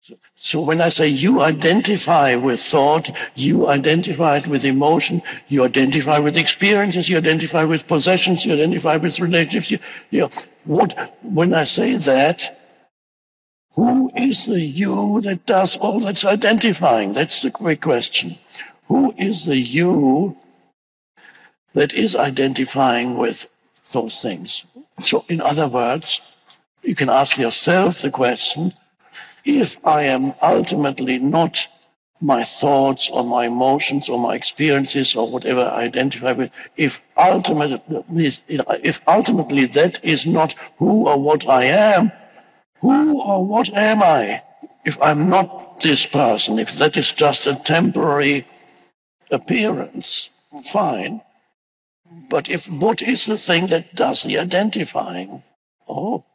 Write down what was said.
So when I say you identify with thought, you identify with emotion, you identify with experiences, you identify with possessions, you identify with relationships. When I say that, who is the you that does all that's identifying? That's the quick question. Who is the you that is identifying with those things? So in other words, you can ask yourself the question, if I am ultimately not my thoughts or my emotions or my experiences or whatever I identify with, if ultimately that is not who or what I am, who or what am I? If I'm not this person, if that is just a temporary appearance, fine. But what is the thing that does the identifying? Oh,